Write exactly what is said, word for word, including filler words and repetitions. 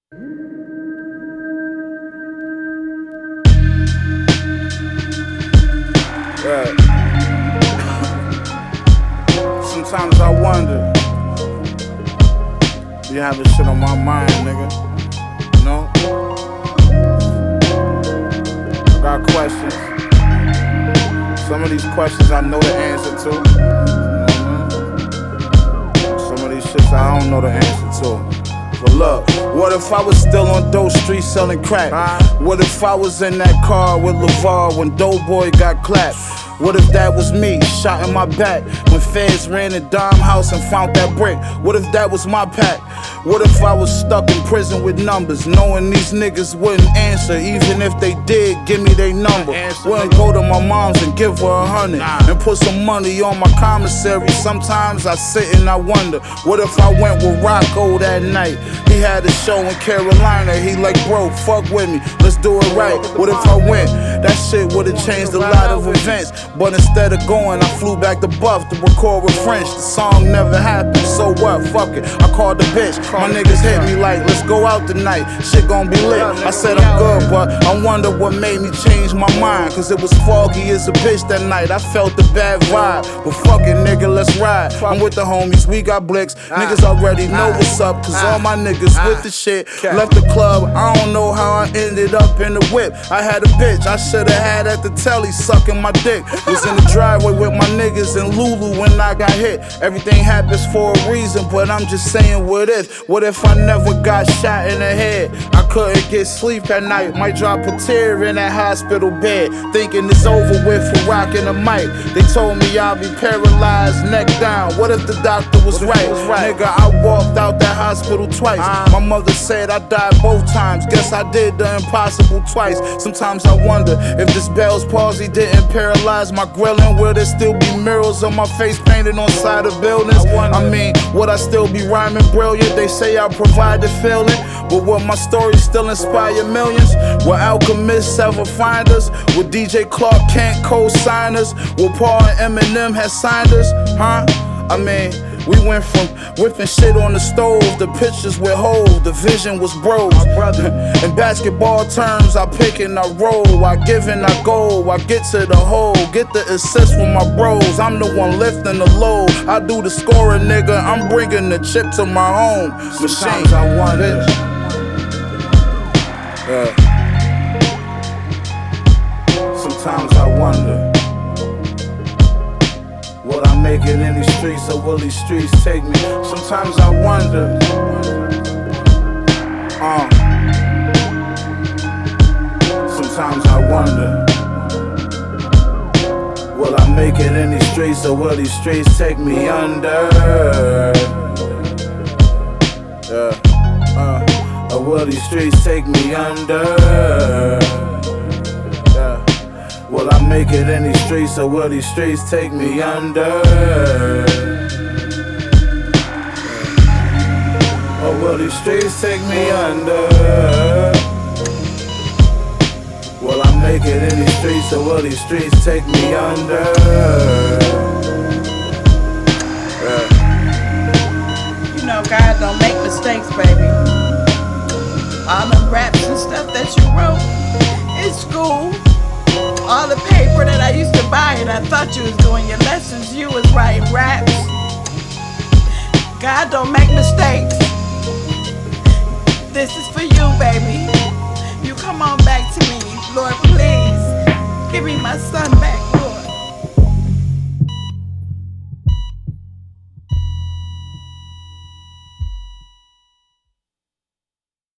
Yeah. Sometimes I wonder, be having shit on my mind, nigga. You know? I got questions. Some of these questions I know the answer to. Mm-hmm. Some of these shits I don't know the answer to. But look, what if I was still on Doe Street selling crack? What if I was in that car with LeVar when Doughboy got clapped? What if that was me, shot in my back when feds ran the Dime house and found that brick? What if that was my pack? What if I was stuck in prison with numbers, knowing these niggas wouldn't answer, even if they did give me their number? Wouldn't go to my mom's and give her a hundred and put some money on my commissary. Sometimes I sit and I wonder, what if I went with Rocco that night? He had a show in Carolina, he like, bro, fuck with me, let's do it right. What if I went? That shit would've changed a lot of events. But instead of going, I flew back to Buff to record with French. The song never happened, so what? Fuck it, I called the bitch. My niggas hit me like, let's go out tonight, shit gon' be lit. I said I'm good, but I wonder what made me change my mind. Cause it was foggy as a bitch that night, I felt the bad vibe. But fuck it, nigga, let's ride. I'm with the homies, we got blicks. Niggas already know what's up, cause all my niggas with the shit. Left the club, I don't know how I ended up in the whip. I had a bitch, I should've had at the telly sucking my dick. Was in the driveway with my niggas in Lulu when I got hit. Everything happens for a reason, but I'm just saying what if. What if I never got shot in the head? I couldn't get sleep at night, might drop a tear in that hospital bed, thinking it's over with for rocking the mic. They told me I'll be paralyzed, neck down. What if the doctor was right? Nigga, I walked out that hospital twice. My mother said I died both times. Guess I did the impossible twice. Sometimes I wonder if this Bell's palsy didn't paralyze my grilling, will there still be murals on my face painted on side of buildings? I mean, would I still be rhyming brilliant? They say I provide the feeling, but will my story still inspire millions? Will alchemists ever find us? Will D J Clark Kent co-sign us? Will Paul and Eminem have signed us? Huh? I mean, we went from whipping shit on the stove, the pictures with holes, the vision was bros. In basketball terms, I pick and I roll, I give and I go, I get to the hole, get the assist with my bros. I'm the one lifting the load, I do the scoring, nigga, I'm bringing the chip to my home machine. Sometimes I wonder. Yeah. Sometimes I wonder, will I make it in these streets or will these streets take me? Sometimes I wonder. Uh. Sometimes I wonder, will I make it in these streets or will these streets take me under? Yeah. Uh. Or will these streets take me under? Will I make it in these streets or will these streets take me under? Or will these streets take me under? Will I make it in these streets or will these streets take me under? Yeah. You know, God don't make mistakes, baby. All them raps and stuff that you wrote in school, all the paper that I used to buy and I thought you was doing your lessons, you was writing raps. God don't make mistakes. This is for you.